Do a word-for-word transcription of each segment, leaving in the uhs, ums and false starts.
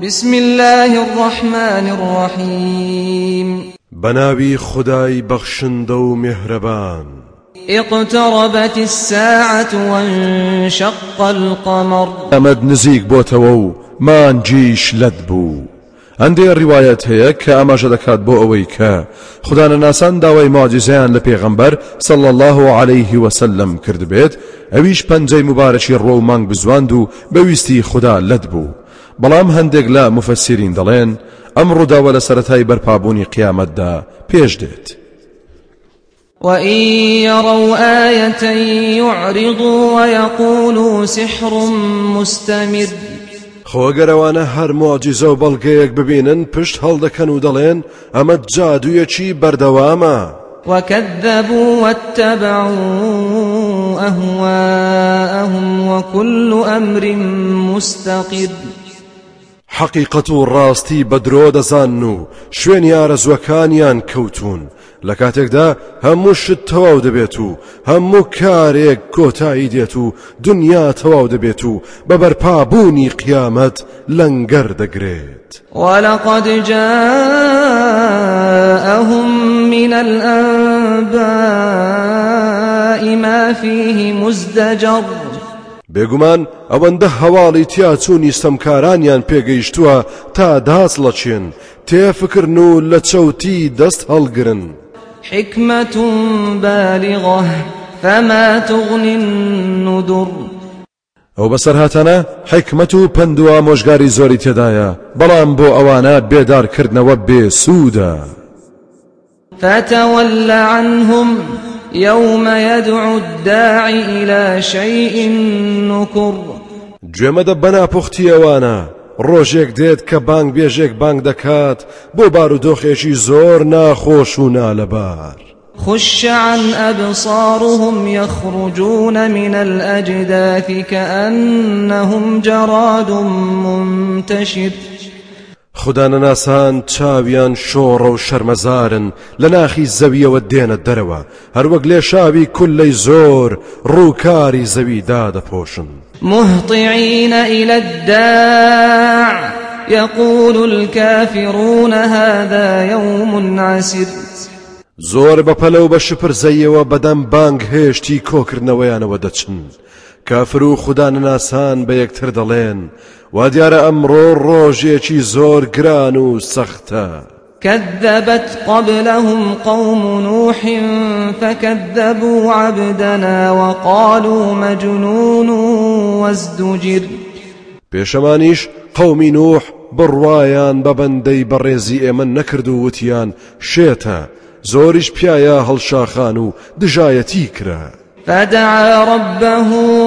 بسم الله الرحمن الرحيم بناوي خداي بخشندو مهربان اقتربت الساعة وانشق القمر أمد نزيق بوتوو ما نجيش لدبو عندي الرواية هي كأما جدكات بو أويكا خدانا ناسان داوي معجزان لبيغمبر صلى الله عليه وسلم كرد بيت اويش پنجي مبارشي رو مانگ بزواندو بويستي خدا لدبو بلام هندق لا مفسرين دلين أمر دا ولا سرتاي برپابوني قيامت دا پیش ديت وإن يروا آية يعرضوا ويقولوا سحر مستمر خۆگەرەوانە هەر مۆجیزە و بەڵگەیەک ببینن پشت هەڵدەکەن و دەڵێن ئەمە جادوویەکی بەردەوامە وكذبوا واتبعوا أهواءهم وكل أمر مستقر حقیقەت و ڕاستی بەدرۆ دەزانن و شوێنی ئارەزوەکانیان کەوتون لە کاتێکدا هەموو شت تەواو دەبێت و هەموو کارێک کۆتایی دێت و دنیا تەواو دەبێت و بە بەرپابوونی قیامەت لەنگەر دەگرێت ولقد جاءهم من الأنباء ما فيه مزدجر بێگومان ئەوەندە هەواڵی تیاچوونی ستەمکارانیان پێگەیشتووە تا داچڵەچێن تێفکردن و لە چەوتی دەست هەڵگرن حكمة بالغة فما تغني النذر ئەو بەسەرهاتانە حکمت و پند و ئامۆژگاری زۆری تێدایە بەڵام بۆ ئەوانە بێدارکردنەوە بێسوودە فتول عنهم يوم يدعو الداعي إلى شيء نكر گوێمەدە بەناپوختی ئەوانە ڕۆژێک دێت کە بانگ بێژێک بانگ دەکات بۆ بارودۆخێکی زۆر ناخۆش و نالەبار خش عن أبصارهم يخرجون من الأجداث كأنهم جراد منتشر خوددانە ناسان چاویان شۆڕە و شەرمەزارن لە ناخی زەویەوە دێنە دەرەوە هەروەک لێ شاوی کولەی زۆر ڕووکاری زەویدا دەپۆشن مهطعين إلى الداع يقول الكافرون هذا يوم عسر زۆر بەپەلە و بە شپرزەیەوە بەدەم بانگ هێشتی کۆکردنەوەیانەوە دەچن کافر و خوددانە ناسان بە یەکتر دەڵێن وا دیارە ئەمڕۆ ڕۆژێکی زۆر گران و سەختە كذبت قبلهم قوم نوح فكذبوا عبدنا وقالوا مجنون وازدجر پێشەمانیش قەومی نوح بڕوایان بە بەندەی بەڕێزی ئێمە نەکرد و وتیان شێتە زۆریش پیایە هەڵشاخان و دژایەتی کرا فدعا ربه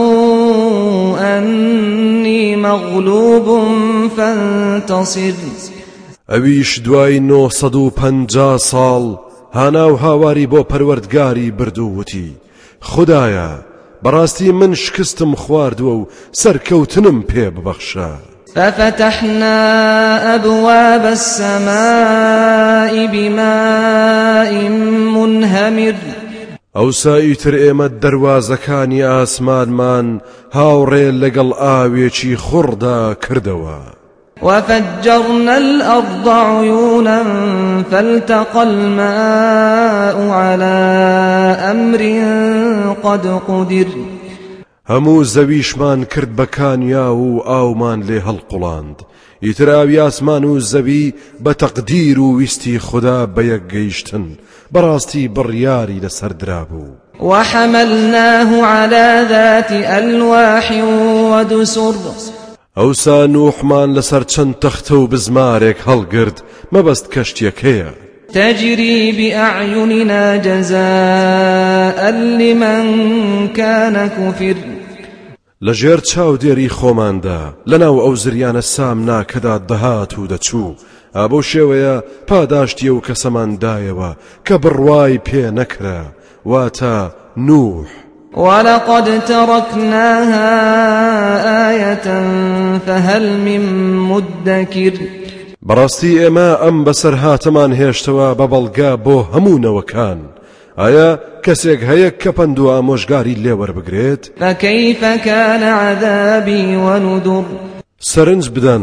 أني مغلوب فانتصر ئەویش دوای نۆ سەد و پەنجا ساڵ هانا و هاواری بۆ پەروەردگاری برد و وتی خدایە بەڕاستی من شکستم خواردووە و سەرکەوتنم پێ ببەخشە ففتحنا أبواب السماء بماء منهمر ئەوسا ئیتر ئێمە دەروازەکانی ئاسمانمان هاوڕێ لەگەڵ ئاوێکی خوڕدا کردەوە وفجرنا الأرض عيونا فالتقى الماء على أمر قد قدر هەموو زەویشمان کرد بە کانیا و ئاومان لێ هەڵقوڵاند ئیتر ئاوی ئاسمان و زەوی بە تەقدیر و ویستی خوددا بە یەک گەیشتن بەڕاستی بڕیاری لەسەر درابوو وحملناه على ذات ألواح ودسر ئەوسا نوحمان لەسەر چەند تەختە و بزمارێک هەڵگرت مەبەست کەشتێک هەیە تجري بأعيننا جزاء لمن كان كفر لەژێر چاودێری خۆماندا لەناو ئەو زریانە سامنا کەدا دەهات و دەچوو ئابۆ شێوەیە پاداشتیە و کەسەماندایەوە کە بڕوای پێ نەکرا واتە نوح ولقد تركناها آية فهل من مدكر بەڕاستی ئێمە ئەم بەسەر هاتەمان هێشتەوە بە بەڵگا بۆ هەموو نەوەکان ئایا کەسێک هەیە کە پند و ئامۆژگاری لێوەربگرێت فكيف كان عذابي ونذر سەرنج بدەن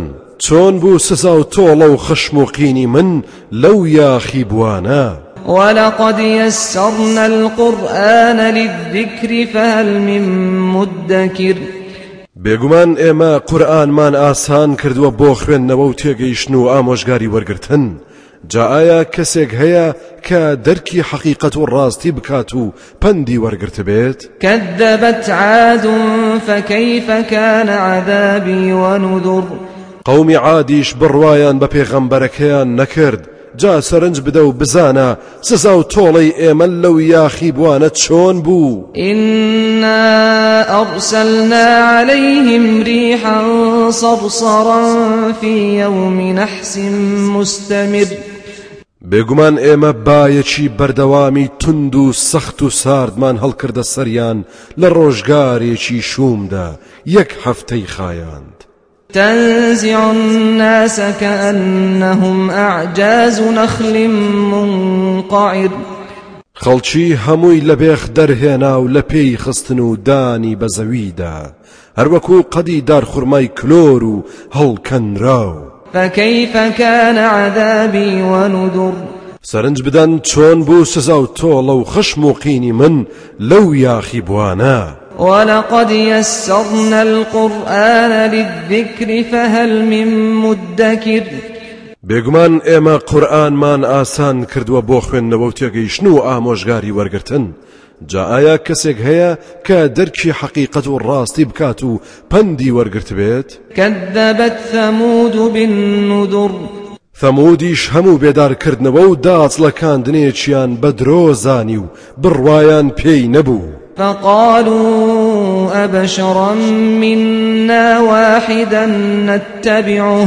چۆن بوو سزا و تۆڵە و خشم و قینی من لەو یاخی بوانە. ولقد يسرنا القرآن للذكر فهل من مدكر بێگومان ئێمە قورئانمان ئاسان کردووە بۆ خوێندنەوە و تێگەیشتن و ئامۆژگاری وەرگرتن. جا ئایا کەسێک هەیە کە دەرکی حەقیقەت و ڕاستی بکات و پەندی وەرگرت بێت؟ كذبت عاد فكيف كان عذابي ونذر قومی عادیش بڕوایان بە پێغەمبەرەکەیان نەکرد. جا سەرنج بدە و بزانە سزا و تۆڵەی ئێمە لەو یاخی بوانە چۆن بوو. إنا أرسلنا عليهم ريحا صرصرا في يوم نحس مستمر بێگومان ئێمە بایەکی بەردەوامی تند و سەخت و ساردمان هەڵکردە سەریان لە ڕۆژگارێکی شومدا یەک هەفتەی خایاند. تنزع الناس كأنهم أعجاز نخل منقعر خەڵکی هەمووی لە بێخ دەرهێنا و لە پێی خستن و دانی بە زەویدا هەروەکو قەدی دارخورمای کلۆر و هەڵکەنراو. فكيف كان عذابي ونذر سەرنج بدەن چۆن بوو سزا و تۆڵە و خشم و قینی من لەو یاخی بوانە. ولقد يسرنا القرآن للذكر فهل من مدكر بێگومان ئێمە قورئانمان ئاسان کردووە بۆ خوێندنەوە و تێگەیشتن و ئامۆژگاری وەرگرتن. جا ئایا کەسێک هەیە کە دەرکی حەقیقەت و ڕاستی بکات و پەندی وەرگرت بێت؟ كذبت ثمود بالنذر ثەمودیش هەموو بێدارکردنەوە و داچڵەکاندنێکیان بە درۆزانی و بڕوایان پێی نەبوو. فقالوا أبشرا منا واحدا نتبعه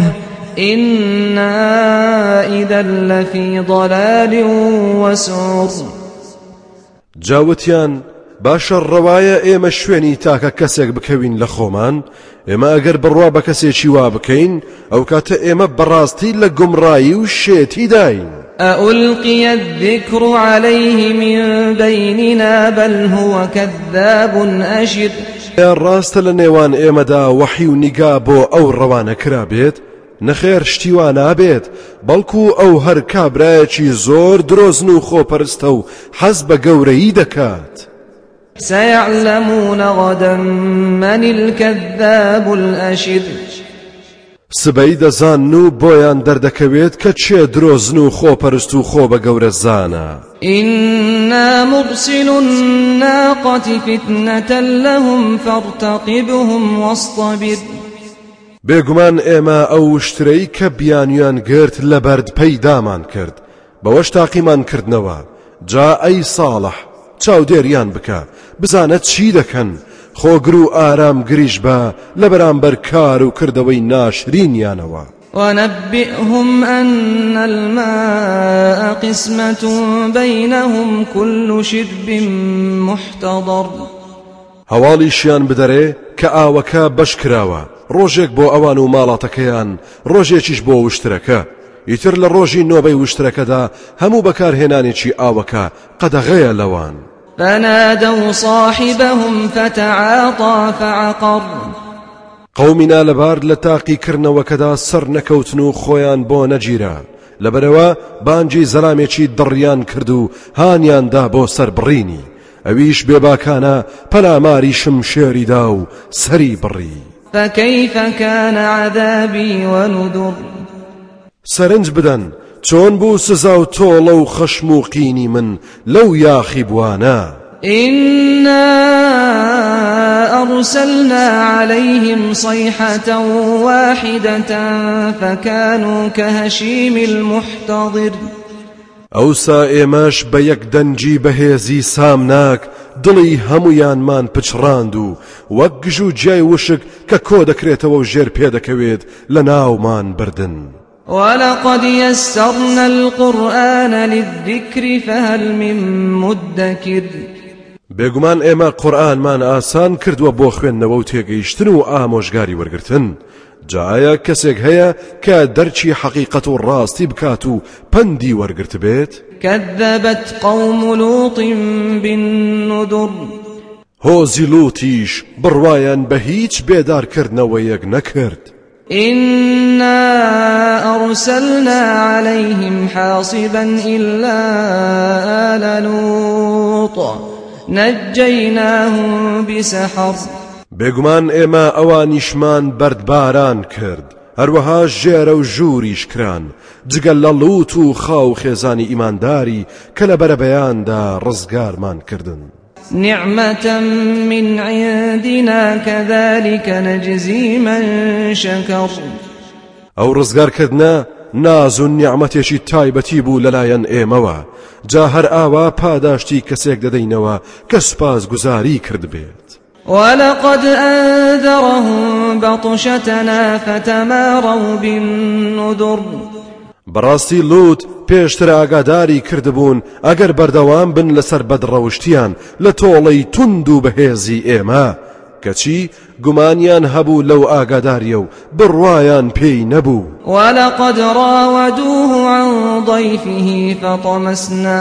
إنا إذا لفي ضلال وسعر. جاوتیان باشە ڕەوایە ئێمە شوێنی تاکە کەسێک بکەوین لە خۆمان، ئێمە ئەگەر بڕوا بە کەسێکی وا بکەین ئەو کاتە ئێمە بەڕاستی لە گومڕایی و شێتی داین. أألقي الذكر عليه من بيننا بل هو كذاب أشر. ڕاستە لە نێوان ئێمەدا وەحی و نیگا بۆ ئەو ڕەوانە کرابێت، نەخێر شتیوان نابێت، بەڵکو ئەو هەر کابرایەکی زۆر درۆزن و خۆپەرستە و حەز بە گەورەیی دەکات. سيعلمون غدا من الكذاب الأشر. سبەی دەزان و بۆیان دەردەکەوێت کە چێ درۆزن و خۆپەرست و خۆ بە گەورە زانە. إنا مرسل الناقة فتنة لهم فارتقبهم واصطبر. بێگومان ئێمە ئەو شترەی کە بیانیان گرت لە بەرد پەیدامان کرد بەوەش تاقیمان کردنەوە. جا ئەی ساڵح چاودێریان بکە بزانە چی دەکەن، خۆگر و ئارام گریش بە لە بەرامبەر کار و کردەوەی ناشرینیانەوە. ونبئهم أن الماء قسمة بينهم كل شرب محتضر. هەواڵیشیان بدەرێ کە ئاوەکە بەش کراوە، ڕۆژێک بۆ ئەوان و ماڵاتەکەیان، ڕۆژێکیش بۆ وشترەکە. ئیتر لە ڕۆژی نۆبەی وشترەکەدا هەموو بەکارهێنانێکی ئاوەکە قەدەغەیە لەوان. فنادوا صاحبهم فتعاطى فعقر. قومینا لەبار لە تاقیکردنەوەکەدا سەر نەکەوتن و خۆیان بۆ نەگیرە، لەبەرەوە بانگی زەلامێکی دڕیان کرد و هانیاندا بۆ سەر بڕینی. ئەویش بێباکانە پەلاماری شمشێریدا و سەری بڕی. فكيف كان عذابي ونذر. سەرنج بدەن چۆن بوو سزا و تۆڵە و خەشم و قینی من لەو یاخی بوانە. إنا أرسلنا عليهم صيحة واحدة فكانوا كهشيم المحتضر. ئەوسا ئێمەش بە یەک دەنجی بەهێزی سامناک دڵی هەمویانمان پچڕاند و وەک گژ و جیای وشک کە کۆ دەکرێتەوە و ژێر پێدەکەوێت لە ناومان بردن. ولقد يسرنا القرآن للذكر فهل من مدكر. بێگومان ئێمە قورئانمان ئاسان کردووە بۆ خوێندنەوە و تێگەیشتن و ئامۆژگاری وەرگرتن. جا ئایا کەسێک هەیە کە دەرچی حەقیقەت و ڕاستی بکات و پەندی وەرگرت بێت؟ كذبت قوم لوط بالنذر. هۆزی لوتیش بڕوایان بە هیچ بێدارکردنەوەیەک نەکرد. إنا أرسلنا عليهم حاصبا إلا آل لوط نجيناهم بسحر. بێگومان ئێمە ئەوانیشمان بەردباران کرد، هەروەها ژێرە و ژووریش کران، جگەل لە لووت و خاو خێزانی ئیمانداری کە لە بەرەبەیاندا ڕزگارمان کردن. نعمة من عندنا كذلك نجزي من شكر. ئەو ڕزگارکردنە ناز و نیعمەتێکی تایبەتی بوو لەلایەن ئێمەوە، جا هەر ئاوا پاداشتی کەسێک دەدەینەوە کە سوپاس گوزاری کرد بێت. ولقد أنذرهم بطشتنا فتماروا بالنذر. بەڕاستی لوت پێشتر ئاگاداری کردبوون ئەگەر بەردەوام بن لەسەر بەدڕەوشتیان لە تۆڵەی تند و بەهێزی ئێمە، کەچی گومانیان هەبوو لەو ئاگاداریە و بڕوایان پێی نەبوو. ولقد راودوه عن ضيفه فطمسنا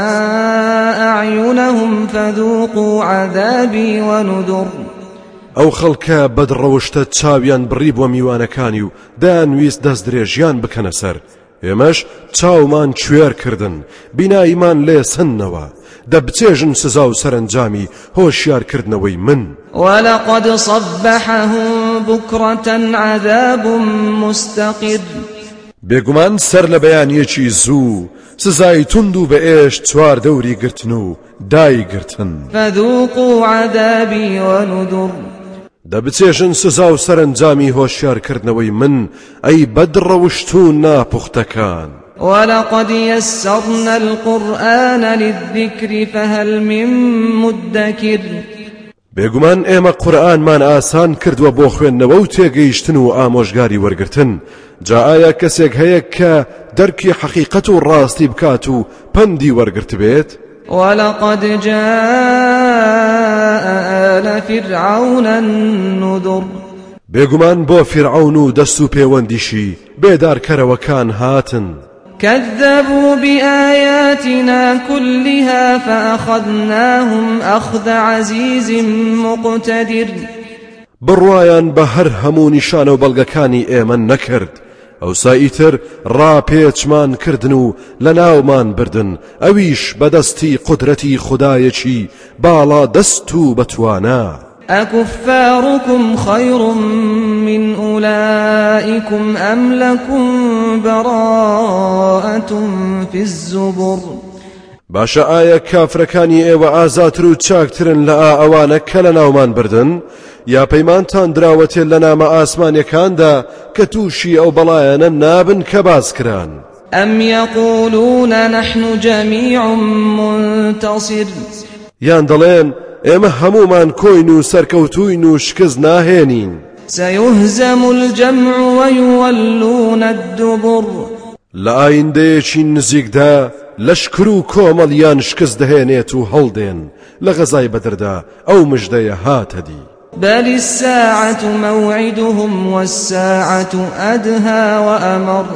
أعينهم فذوقوا عذابي ونذر. ئەو خەڵکە بەدڕەوشتە چاویان بڕی بۆ میوانەکانی و دایانویست دەست درێژیان بکەنە سەر، ئێمەش چاومان کوێر کردن، بیناییمان لێ سنەوە، دەبچێژن سزا و سەرنجامی هۆشیارکردنەوەی من. ولقد صبحهم بكرة عذاب مستقر. بێگومان سەر لە بەیانیەکی زوو سزای تند و بە ئێش چوار دەوری گرتن و دایگرتن. فذوقوا عذابي ونذر. دەبچێژن سزا و سەرنجامی هۆشیارکردنەوەی من ئەی بەدڕەوشت و ناپوختەکان. ولقد يسرنا القرآن للذكر فهل من مدكر. بێگومان ئێمە قورئانمان ئاسان کردووە بۆ خوێندنەوە و تێگەیشتن و ئامۆژگاری وەرگرتن، جا ئایا کەسێک هەیە کە دەرکی حەقیقەت و ڕاستی بکات و پەندی وەرگرت بێت؟ ولقد جاء آل فرعون النذر. بێگومان بۆ فرعون و دەست و پەیوەندیشی بێدارکەرەوەکان هاتن. كذبوا بآياتنا كلها فأخذناهم أخذ عزيز مقتدر. بڕوایان بە هەر هەموو نیشانە و بەڵگەکانی ئێمە نەکرد، ئەوسا ئیتر ڕاپێچمان کردن و لە ناومان بردن، ئەویش بەدەستی قودرەتی خودایەکی باڵا دەست و بەتوانە. أكفاركم خير من أولئكم أم لكم براءة في الزبر. باشە ئایا کافرەکانی ئێوە ئازاتر و چاکترن لە ئەوانە کە لە ناومان بردن، یا پەیمانتان دراوەتێ لە نامە ئاسمانیەکاندا کە تووشی ئەو بەڵایەنە نابن کە باز کران؟ أم يقولون نحن جميع منتصر. یان دەڵێن ئێمە هەمومان کۆین و سەرکەوتوین و شکست ناهێنین. سيهزم الجمع ويولون الدبر. لە ئایندەیەکی نزیکدا لەشکر و کۆمەڵیان شکست دەهێنێت و هەڵدێن لە غەزای بەدردا ئەو مژدەیە هاتەدی. بل الساعة موعدهم والساعة أدهى وأمر.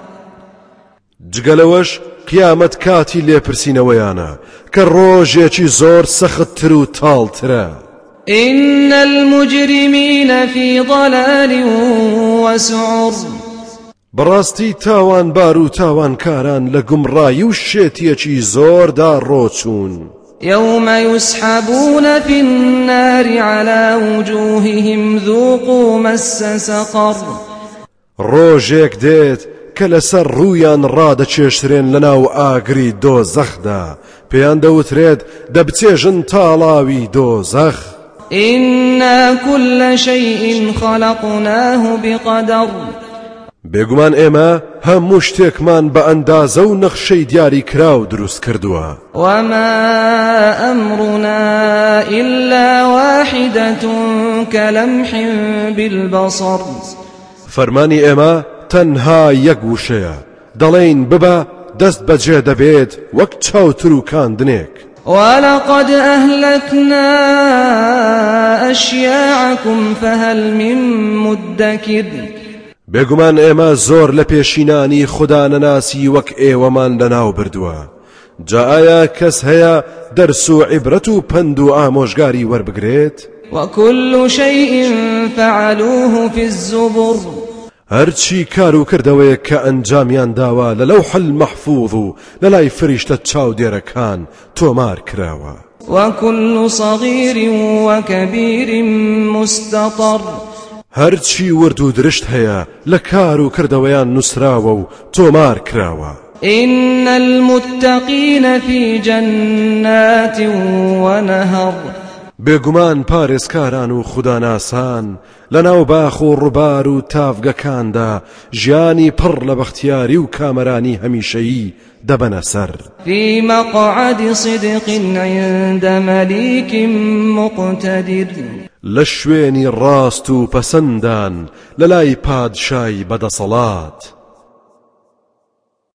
جگەلەوەش قیامەت کاتی لێپرسینەوەیانە کە ڕۆژێکی زۆر سەختتر و تاڵترە. إن المجرمين في ضلال وسعر. بەڕاستی تاوانبار و تاوانکاران لە گومڕایی و شێتیەکی زۆردا ڕۆچوون. يوم يسحبون في النار على وجوههم ذوقوا مس سقر. ڕۆژێک دێت کە لەسەر ڕوویان ڕادەچێشترێن لەناو ئاگری دۆزەخدا، پێیان دەوترێت دەبچێژن تاڵاوی دۆزەخ. إنا كل شيء خلقناه بقدر. بێگومان ئێمە هەموو شتێکمان بە ئەندازە و نەخشەی دیاری کراو دروست کردووە. وما أمرنا إلا واحدة كلمح بالبصر. فەرمانی ئێمە تەنها یەک وشەیە، دەڵێین ببە دەست بەجێ دەبێت وەک چاوتر و کاندنێک. ولقد أهلكنا أشياعكم فهل من مدكر. بێگومان ئێمە زۆر لە پێشینانی خوددا نەناسی وەک ئێوەمان لەناو بردووە، جا ئایا کەس هەیە دەرس و عیبرەت و پند و ئامۆژگاری وەربگرێت؟ وكل شيء فعلوه في الزبر. هەرچی کار و کردەوەیە کە ئەنجامیان داوە لە لەوح المەحفوظ و لەلای فریشتە چاودێرەکان تۆمار کراوە. وكل صغير وكبير مستطر هەرچی ورد و درشت هەیە لە کار و کردەوەیان نووسراوە و تۆمار کراوە. إن المتقين في جنات ونهر بێگومان پارێزکاران و خوداناسان لەناو باخ و ڕووبار و تافگەکاندا ژیانی پڕ لە بەختیاری و کامەرانی هەمیشەیی دەبەنە سەر. في مقعد صدق عند مليك مقتدر لە شوێنی ڕاست و پەسەندان لەلای پادشای بەدەسەڵات.